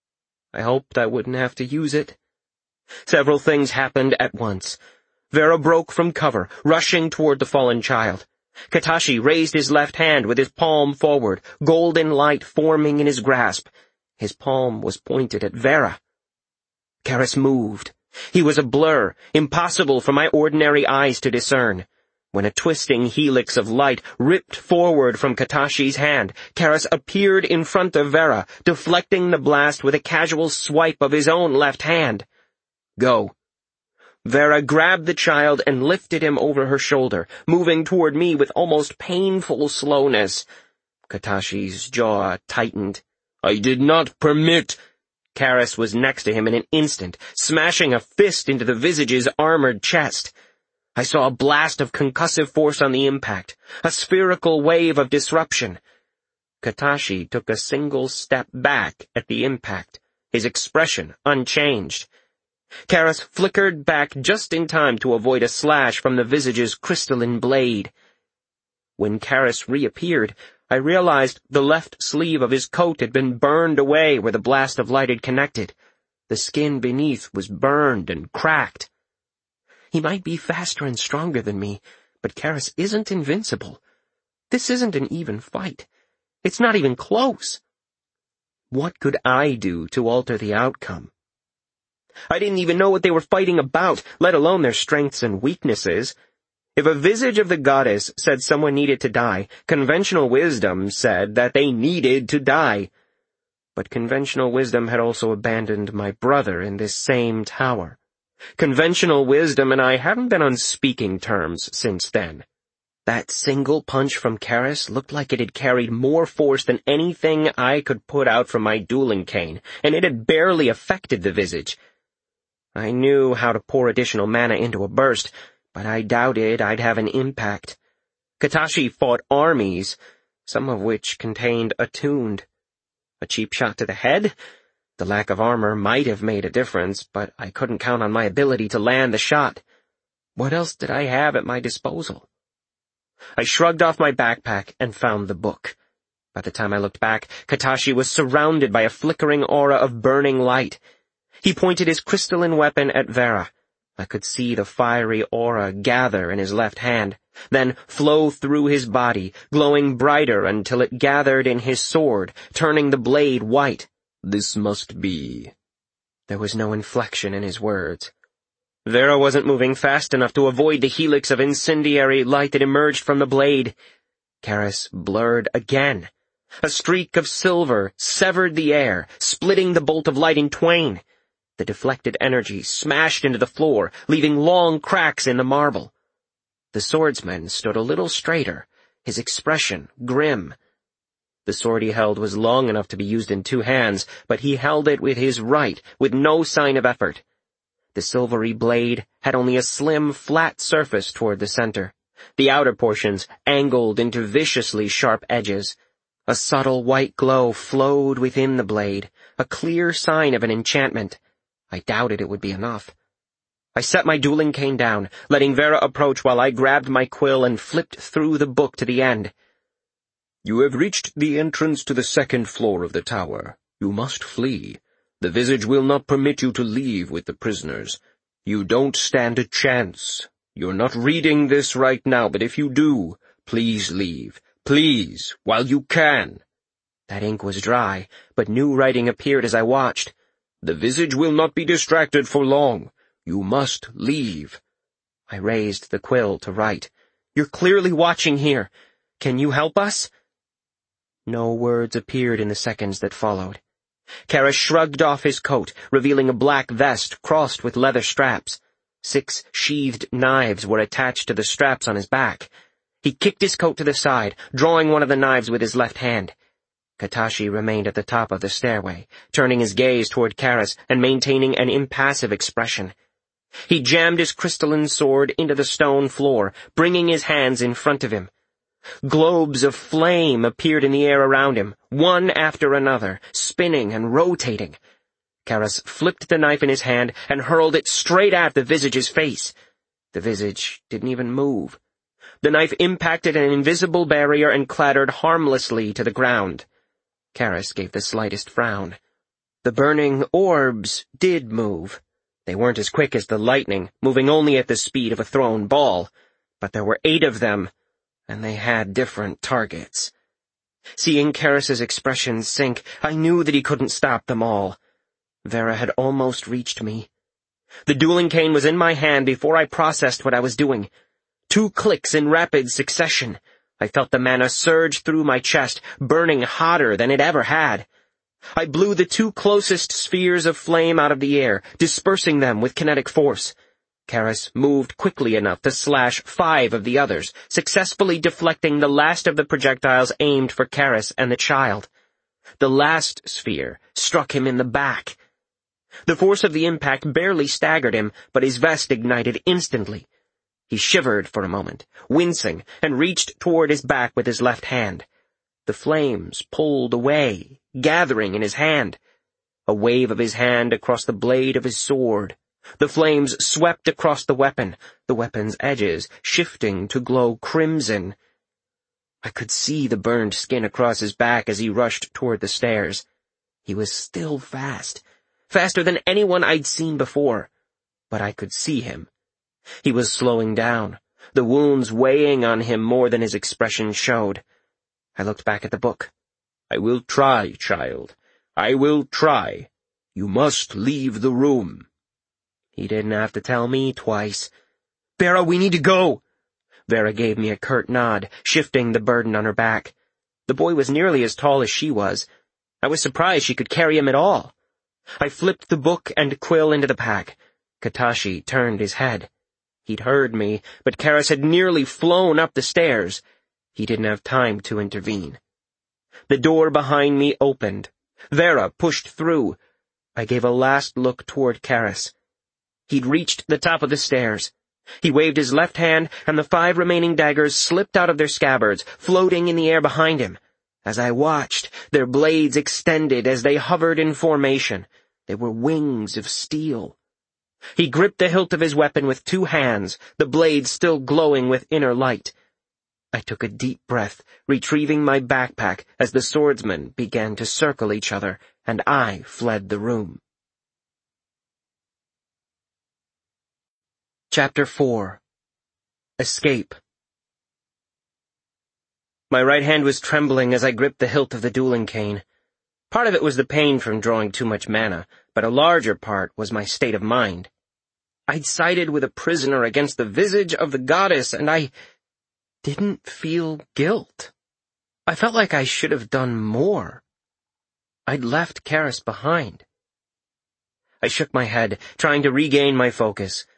I hoped I wouldn't have to use it. Several things happened at once. Vera broke from cover, rushing toward the fallen child. Katashi raised his left hand with his palm forward, golden light forming in his grasp. His palm was pointed at Vera. Karras moved. He was a blur, impossible for my ordinary eyes to discern. When a twisting helix of light ripped forward from Katashi's hand, Karras appeared in front of Vera, deflecting the blast with a casual swipe of his own left hand. "Go." Vera grabbed the child and lifted him over her shoulder, moving toward me with almost painful slowness. Katashi's jaw tightened. "I did not permit—" Karras was next to him in an instant, smashing a fist into the visage's armored chest. I saw a blast of concussive force on the impact, a spherical wave of disruption. Katashi took a single step back at the impact, his expression unchanged. Karras flickered back just in time to avoid a slash from the visage's crystalline blade. When Karras reappeared, I realized the left sleeve of his coat had been burned away where the blast of light had connected. The skin beneath was burned and cracked. He might be faster and stronger than me, but Karras isn't invincible. This isn't an even fight. It's not even close. What could I do to alter the outcome? I didn't even know what they were fighting about, let alone their strengths and weaknesses. If a visage of the goddess said someone needed to die, conventional wisdom said that they needed to die. But conventional wisdom had also abandoned my brother in this same tower. Conventional wisdom and I haven't been on speaking terms since then. That single punch from Karras looked like it had carried more force than anything I could put out from my dueling cane, and it had barely affected the visage. I knew how to pour additional mana into a burst, but I doubted I'd have an impact. Katashi fought armies, some of which contained attuned. A cheap shot to the head? The lack of armor might have made a difference, but I couldn't count on my ability to land the shot. What else did I have at my disposal? I shrugged off my backpack and found the book. By the time I looked back, Katashi was surrounded by a flickering aura of burning light. He pointed his crystalline weapon at Vera. I could see the fiery aura gather in his left hand, then flow through his body, glowing brighter until it gathered in his sword, turning the blade white. "This must be—" There was no inflection in his words. Vera wasn't moving fast enough to avoid the helix of incendiary light that emerged from the blade. Karras blurred again. A streak of silver severed the air, splitting the bolt of light in twain. The deflected energy smashed into the floor, leaving long cracks in the marble. The swordsman stood a little straighter, his expression grim. The sword he held was long enough to be used in two hands, but he held it with his right, with no sign of effort. The silvery blade had only a slim, flat surface toward the center, the outer portions angled into viciously sharp edges. A subtle white glow flowed within the blade, a clear sign of an enchantment. I doubted it would be enough. I set my dueling cane down, letting Vera approach while I grabbed my quill and flipped through the book to the end. You have reached the entrance to the second floor of the tower. You must flee. The Visage will not permit you to leave with the prisoners. You don't stand a chance. You're not reading this right now, but if you do, please leave. Please, while you can. That ink was dry, but new writing appeared as I watched. The Visage will not be distracted for long. You must leave. I raised the quill to write. You're clearly watching here. Can you help us? No words appeared in the seconds that followed. Karras shrugged off his coat, revealing a black vest crossed with leather straps. 6 sheathed knives were attached to the straps on his back. He kicked his coat to the side, drawing one of the knives with his left hand. Katashi remained at the top of the stairway, turning his gaze toward Karras and maintaining an impassive expression. He jammed his crystalline sword into the stone floor, bringing his hands in front of him. Globes of flame appeared in the air around him, one after another, spinning and rotating. Karras flipped the knife in his hand and hurled it straight at the Visage's face. The Visage didn't even move. The knife impacted an invisible barrier and clattered harmlessly to the ground. Karras gave the slightest frown. The burning orbs did move. They weren't as quick as the lightning, moving only at the speed of a thrown ball, but there were 8 of them, and they had different targets. Seeing Karras's expression sink, I knew that he couldn't stop them all. Vera had almost reached me. The dueling cane was in my hand before I processed what I was doing. 2 clicks in rapid succession. I felt the mana surge through my chest, burning hotter than it ever had. I blew the 2 closest spheres of flame out of the air, dispersing them with kinetic force. Karras moved quickly enough to slash 5 of the others, successfully deflecting the last of the projectiles aimed for Karras and the child. The last sphere struck him in the back. The force of the impact barely staggered him, but his vest ignited instantly. He shivered for a moment, wincing, and reached toward his back with his left hand. The flames pulled away, gathering in his hand. A wave of his hand across the blade of his sword. The flames swept across the weapon's edges shifting to glow crimson. I could see the burned skin across his back as he rushed toward the stairs. He was still fast, faster than anyone I'd seen before, but I could see him. He was slowing down, the wounds weighing on him more than his expression showed. I looked back at the book. I will try, child. I will try. You must leave the room. He didn't have to tell me twice. Vera, we need to go. Vera gave me a curt nod, shifting the burden on her back. The boy was nearly as tall as she was. I was surprised she could carry him at all. I flipped the book and quill into the pack. Katashi turned his head. He'd heard me, but Karras had nearly flown up the stairs. He didn't have time to intervene. The door behind me opened. Vera pushed through. I gave a last look toward Karras. He'd reached the top of the stairs. He waved his left hand, and the 5 remaining daggers slipped out of their scabbards, floating in the air behind him. As I watched, their blades extended as they hovered in formation. They were wings of steel. He gripped the hilt of his weapon with 2 hands, the blade still glowing with inner light. I took a deep breath, retrieving my backpack as the swordsmen began to circle each other, and I fled the room. Chapter 4. Escape. My right hand was trembling as I gripped the hilt of the dueling cane. Part of it was the pain from drawing too much mana, but a larger part was my state of mind. I'd sided with a prisoner against the visage of the goddess, and I didn't feel guilt. I felt like I should have done more. I'd left Karras behind. I shook my head, trying to regain my focus.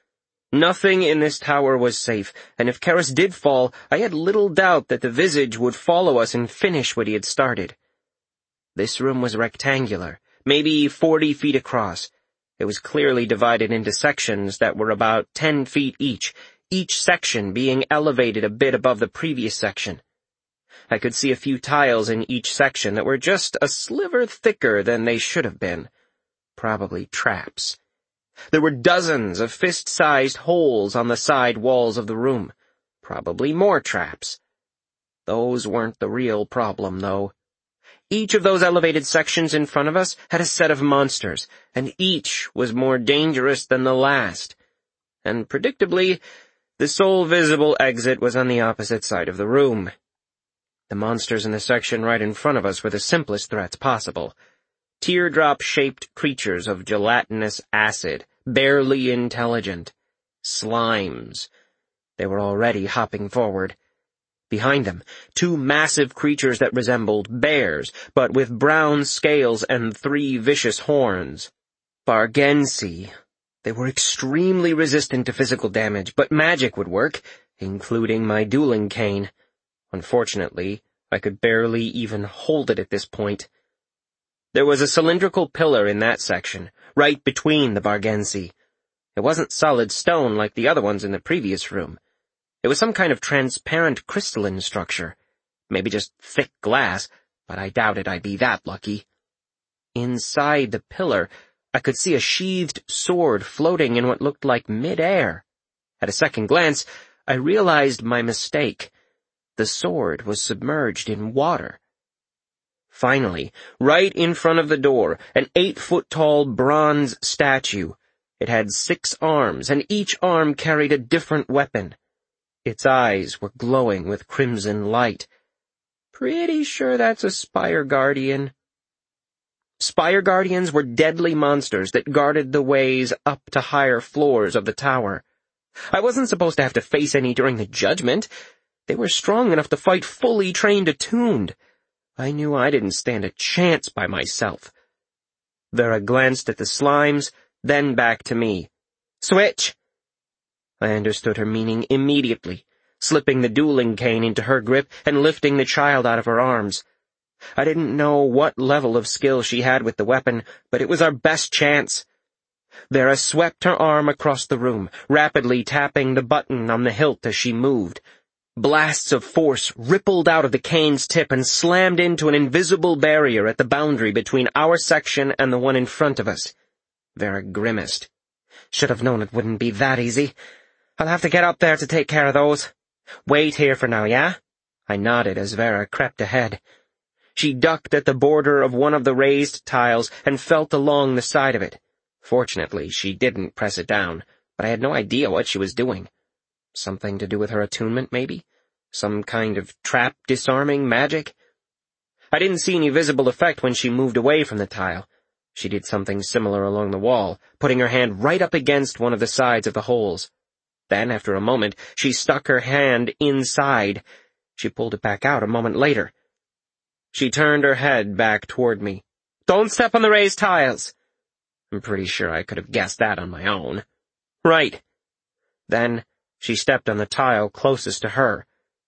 Nothing in this tower was safe, and if Karis did fall, I had little doubt that the Visage would follow us and finish what he had started. This room was rectangular, maybe 40 feet across. It was clearly divided into sections that were about 10 feet each section being elevated a bit above the previous section. I could see a few tiles in each section that were just a sliver thicker than they should have been. Probably traps. There were dozens of fist-sized holes on the side walls of the room. Probably more traps. Those weren't the real problem, though. Each of those elevated sections in front of us had a set of monsters, and each was more dangerous than the last. And predictably, the sole visible exit was on the opposite side of the room. The monsters in the section right in front of us were the simplest threats possible. Teardrop-shaped creatures of gelatinous acid, barely intelligent. Slimes. They were already hopping forward. Behind them, two massive creatures that resembled bears, but with brown scales and 3 vicious horns. Bargensi. They were extremely resistant to physical damage, but magic would work, including my dueling cane. Unfortunately, I could barely even hold it at this point. There was a cylindrical pillar in that section, right between the Bargensi. It wasn't solid stone like the other ones in the previous room. It was some kind of transparent crystalline structure. Maybe just thick glass, but I doubted I'd be that lucky. Inside the pillar, I could see a sheathed sword floating in what looked like mid-air. At a second glance, I realized my mistake. The sword was submerged in water. Finally, right in front of the door, an 8-foot-tall bronze statue. It had 6 arms, and each arm carried a different weapon. Its eyes were glowing with crimson light. Pretty sure that's a Spire Guardian. Spire Guardians were deadly monsters that guarded the ways up to higher floors of the tower. I wasn't supposed to have to face any during the judgment. They were strong enough to fight fully trained attuned. I knew I didn't stand a chance by myself. Vera glanced at the slimes, then back to me. "Switch!" I understood her meaning immediately, slipping the dueling cane into her grip and lifting the child out of her arms. I didn't know what level of skill she had with the weapon, but it was our best chance. Vera swept her arm across the room, rapidly tapping the button on the hilt as she moved. Blasts of force rippled out of the cane's tip and slammed into an invisible barrier at the boundary between our section and the one in front of us. Vera grimaced. "Should have known it wouldn't be that easy. I'll have to get up there to take care of those. Wait here for now, yeah?" I nodded as Vera crept ahead. She ducked at the border of one of the raised tiles and felt along the side of it. Fortunately, she didn't press it down, but I had no idea what she was doing. Something to do with her attunement, maybe? Some kind of trap disarming magic? I didn't see any visible effect when she moved away from the tile. She did something similar along the wall, putting her hand right up against one of the sides of the holes. Then, after a moment, she stuck her hand inside. She pulled it back out a moment later. She turned her head back toward me. "Don't step on the raised tiles." I'm pretty sure I could have guessed that on my own. "Right." Then she stepped on the tile closest to her.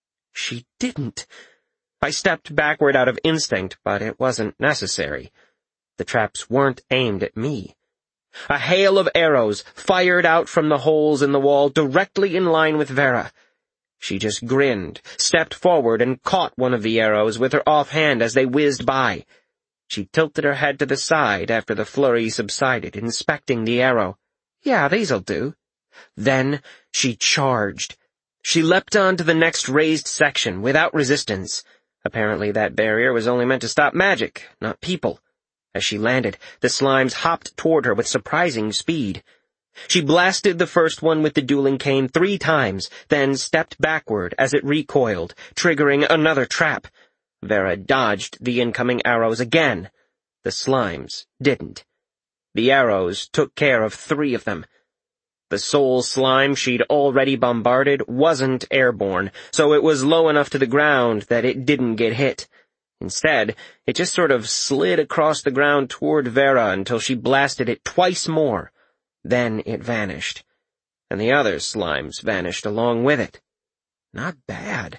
She didn't. I stepped backward out of instinct, but it wasn't necessary. The traps weren't aimed at me. A hail of arrows fired out from the holes in the wall directly in line with Vera. She just grinned, stepped forward, and caught one of the arrows with her offhand as they whizzed by. She tilted her head to the side after the flurry subsided, inspecting the arrow. "Yeah, these'll do." Then she charged. She leapt on to the next raised section without resistance. Apparently that barrier was only meant to stop magic, not people. As she landed, the slimes hopped toward her with surprising speed. She blasted the first one with the dueling cane 3 times, then stepped backward as it recoiled, triggering another trap. Vera dodged the incoming arrows again. The slimes didn't. The arrows took care of 3 of them. The sole slime she'd already bombarded wasn't airborne, so it was low enough to the ground that it didn't get hit. Instead, it just sort of slid across the ground toward Vera until she blasted it twice more. Then it vanished. and the other slimes vanished along with it. Not bad.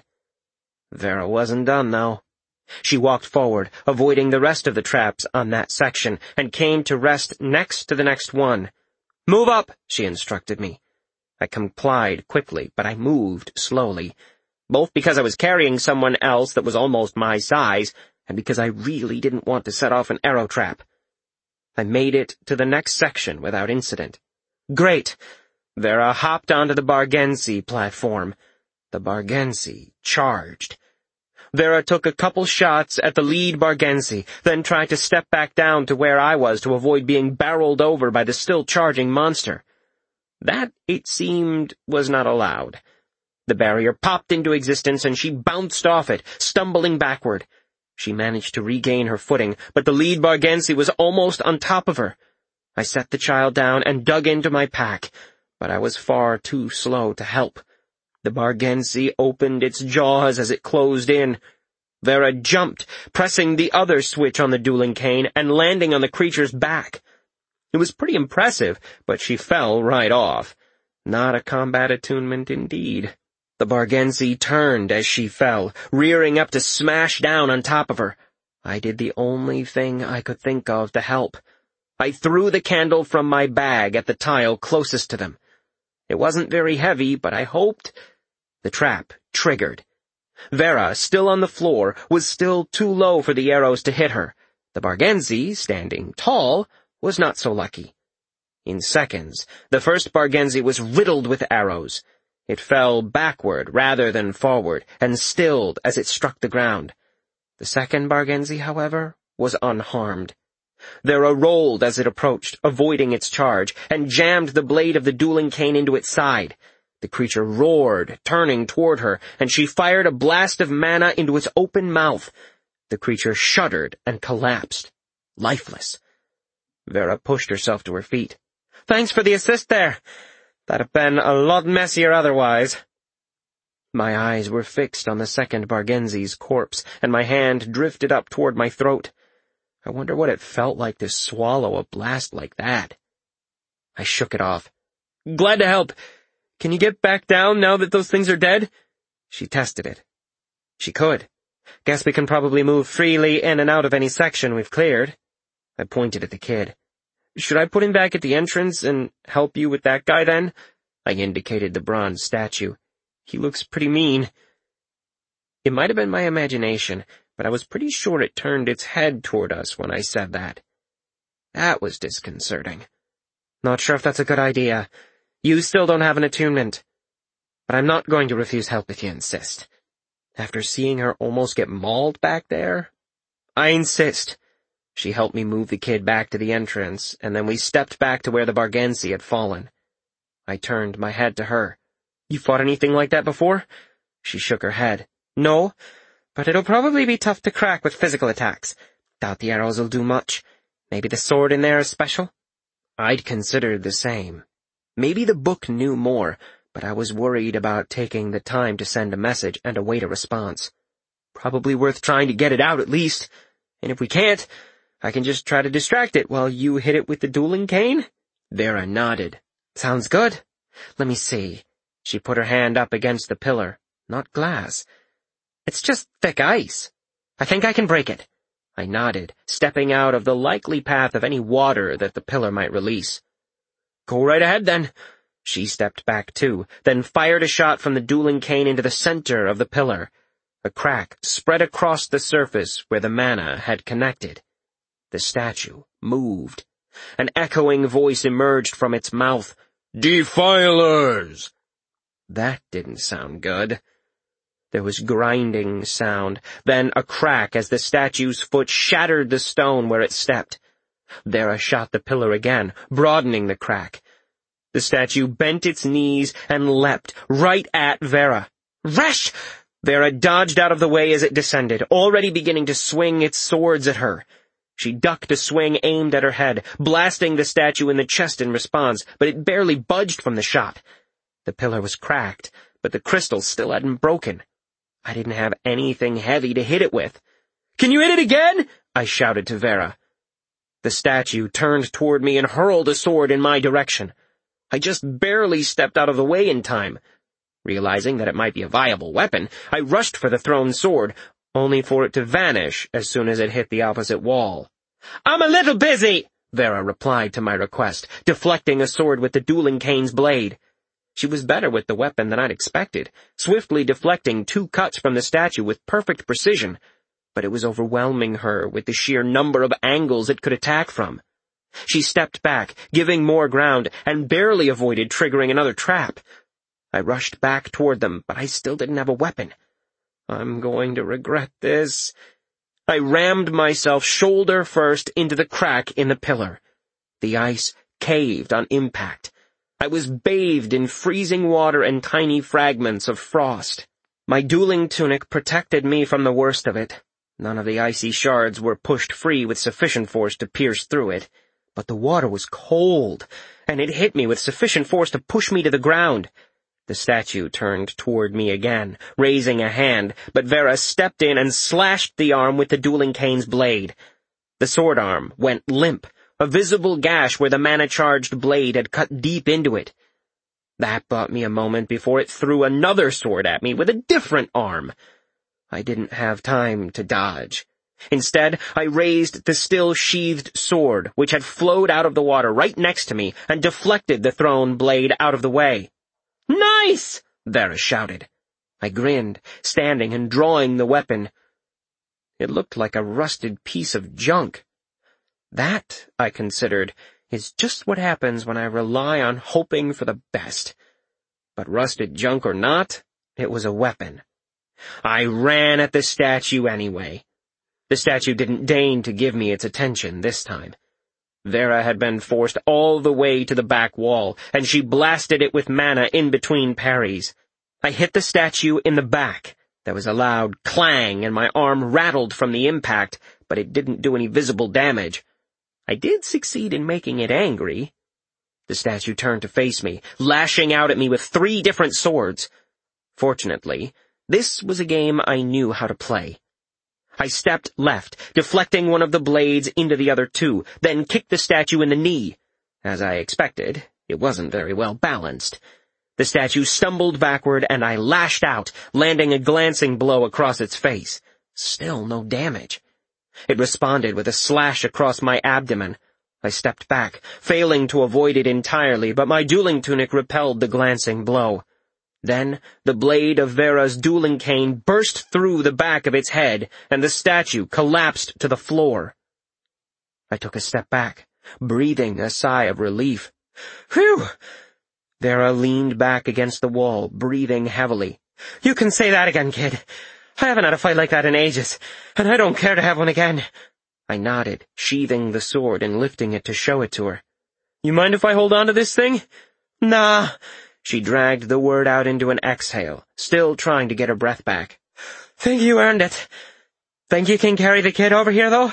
Vera wasn't done, though. She walked forward, avoiding the rest of the traps on that section, and came to rest next to the next one. "Move up," she instructed me. I complied quickly, but I moved slowly, both because I was carrying someone else that was almost my size, and because I really didn't want to set off an arrow trap. I made it to the next section without incident. Great! Vera hopped onto the Bargensi platform. The Bargensi charged. Vera took a couple shots at the lead Bargensi, then tried to step back down to where I was to avoid being barreled over by the still charging monster. That, it seemed, was not allowed. The barrier popped into existence and she bounced off it, stumbling backward. She managed to regain her footing, but the lead Bargensi was almost on top of her. I set the child down and dug into my pack, but I was far too slow to help. The Bargensi opened its jaws as it closed in. Vera jumped, pressing the other switch on the dueling cane and landing on the creature's back. It was pretty impressive, but she fell right off. Not a combat attunement indeed. The Bargensi turned as she fell, rearing up to smash down on top of her. I did the only thing I could think of to help. I threw the candle from my bag at the tile closest to them. It wasn't very heavy, but I hoped. The trap triggered. Vera, still on the floor, was still too low for the arrows to hit her. The Bargensi, standing tall, was not so lucky. In seconds, the first Bargensi was riddled with arrows. It fell backward rather than forward, and stilled as it struck the ground. The second Bargensi, however, was unharmed. Vera rolled as it approached, avoiding its charge, and jammed the blade of the dueling cane into its side. The creature roared, turning toward her, and she fired a blast of mana into its open mouth. The creature shuddered and collapsed, lifeless. Vera pushed herself to her feet. "Thanks for the assist there. That'd have been a lot messier otherwise." My eyes were fixed on the second Bargensi's corpse, and my hand drifted up toward my throat. I wonder what it felt like to swallow a blast like that. I shook it off. "Glad to help. Can you get back down now that those things are dead?" She tested it. She could. "Guess we can probably move freely in and out of any section we've cleared." I pointed at the kid. "Should I put him back at the entrance and help you with that guy then?" I indicated the bronze statue. "He looks pretty mean." It might have been my imagination, but I was pretty sure it turned its head toward us when I said that. That was disconcerting. "Not sure if that's a good idea. You still don't have an attunement. But I'm not going to refuse help if you insist." After seeing her almost get mauled back there, "I insist." She helped me move the kid back to the entrance, and then we stepped back to where the Bargensi had fallen. I turned my head to her. "You fought anything like that before?" She shook her head. "No, but it'll probably be tough to crack with physical attacks. Doubt the arrows will do much. Maybe the sword in there is special?" I'd considered the same. Maybe the book knew more, but I was worried about taking the time to send a message and await a response. Probably worth trying to get it out at least. And if we can't, I can just try to distract it while you hit it with the dueling cane? Vera nodded. "Sounds good. Let me see." She put her hand up against the pillar. "Not glass. It's just thick ice. I think I can break it." I nodded, stepping out of the likely path of any water that the pillar might release. "Go right ahead, then." She stepped back too, then fired a shot from the dueling cane into the center of the pillar. A crack spread across the surface where the mana had connected. The statue moved. An echoing voice emerged from its mouth. "Defilers!" That didn't sound good. There was grinding sound, then a crack as the statue's foot shattered the stone where it stepped. Vera shot the pillar again, broadening the crack. The statue bent its knees and leapt right at Vera. "Resh!" Vera dodged out of the way as it descended, already beginning to swing its swords at her. She ducked a swing aimed at her head, blasting the statue in the chest in response, but it barely budged from the shot. The pillar was cracked, but the crystal still hadn't broken. I didn't have anything heavy to hit it with. "Can you hit it again?" I shouted to Vera. The statue turned toward me and hurled a sword in my direction. I just barely stepped out of the way in time. Realizing that it might be a viable weapon, I rushed for the thrown sword, only for it to vanish as soon as it hit the opposite wall. "I'm a little busy," Vera replied to my request, deflecting a sword with the dueling cane's blade. She was better with the weapon than I'd expected, swiftly deflecting 2 cuts from the statue with perfect precision, but it was overwhelming her with the sheer number of angles it could attack from. She stepped back, giving more ground, and barely avoided triggering another trap. I rushed back toward them, but I still didn't have a weapon. I'm going to regret this. I rammed myself shoulder first into the crack in the pillar. The ice caved on impact. I was bathed in freezing water and tiny fragments of frost. My dueling tunic protected me from the worst of it. None of the icy shards were pushed free with sufficient force to pierce through it. But the water was cold, and it hit me with sufficient force to push me to the ground. The statue turned toward me again, raising a hand, but Vera stepped in and slashed the arm with the dueling cane's blade. The sword arm went limp, a visible gash where the mana-charged blade had cut deep into it. That bought me a moment before it threw another sword at me with a different arm. I didn't have time to dodge. Instead, I raised the still sheathed sword, which had flowed out of the water right next to me, and deflected the thrown blade out of the way. "Nice!" Vera shouted. I grinned, standing and drawing the weapon. It looked like a rusted piece of junk. That, I considered, is just what happens when I rely on hoping for the best. But rusted junk or not, it was a weapon. I ran at the statue anyway. The statue didn't deign to give me its attention this time. Vera had been forced all the way to the back wall, and she blasted it with mana in between parries. I hit the statue in the back. There was a loud clang, and my arm rattled from the impact, but it didn't do any visible damage. I did succeed in making it angry. The statue turned to face me, lashing out at me with 3 different swords. Fortunately, this was a game I knew how to play. I stepped left, deflecting one of the blades into the other 2, then kicked the statue in the knee. As I expected, it wasn't very well balanced. The statue stumbled backward, and I lashed out, landing a glancing blow across its face. Still no damage. It responded with a slash across my abdomen. I stepped back, failing to avoid it entirely, but my dueling tunic repelled the glancing blow. Then, the blade of Vera's dueling cane burst through the back of its head, and the statue collapsed to the floor. I took a step back, breathing a sigh of relief. "Phew!" Vera leaned back against the wall, breathing heavily. "You can say that again, kid. I haven't had a fight like that in ages, and I don't care to have one again." I nodded, sheathing the sword and lifting it to show it to her. "You mind if I hold on to this thing?" "Nah." She dragged the word out into an exhale, still trying to get her breath back. "Think you earned it. Think you can carry the kid over here, though?"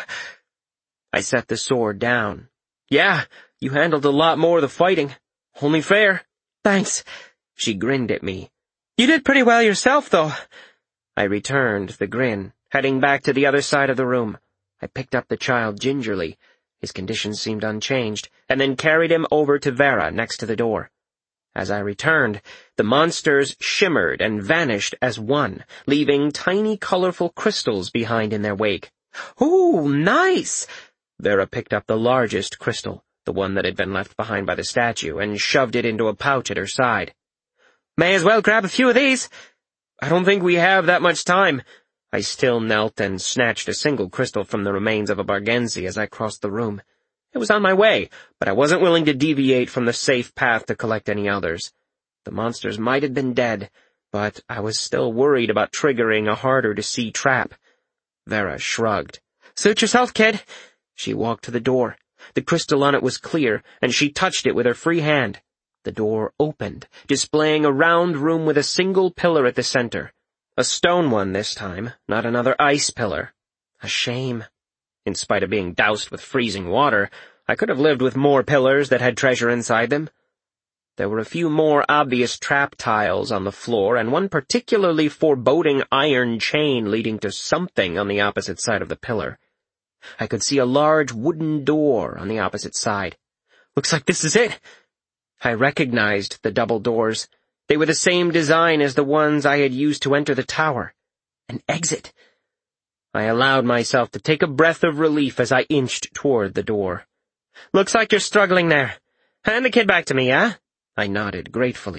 I set the sword down. "Yeah, you handled a lot more of the fighting. Only fair." "Thanks." She grinned at me. "You did pretty well yourself, though." I returned the grin, heading back to the other side of the room. I picked up the child gingerly. His condition seemed unchanged, and then carried him over to Vera next to the door. As I returned, the monsters shimmered and vanished as one, leaving tiny colorful crystals behind in their wake. "Ooh, nice!" Vera picked up the largest crystal, the one that had been left behind by the statue, and shoved it into a pouch at her side. "May as well grab a few of these." "I don't think we have that much time." I still knelt and snatched a single crystal from the remains of a Bargenzi as I crossed the room. It was on my way, but I wasn't willing to deviate from the safe path to collect any others. The monsters might have been dead, but I was still worried about triggering a harder-to-see trap. Vera shrugged. "Suit yourself, kid." She walked to the door. The crystal on it was clear, and she touched it with her free hand. The door opened, displaying a round room with a single pillar at the center. A stone one this time, not another ice pillar. A shame. In spite of being doused with freezing water, I could have lived with more pillars that had treasure inside them. There were a few more obvious trap tiles on the floor, and one particularly foreboding iron chain leading to something on the opposite side of the pillar. I could see a large wooden door on the opposite side. "Looks like this is it." I recognized the double doors. They were the same design as the ones I had used to enter the tower. An exit. I allowed myself to take a breath of relief as I inched toward the door. "Looks like you're struggling there. Hand the kid back to me, yeah?" I nodded gratefully.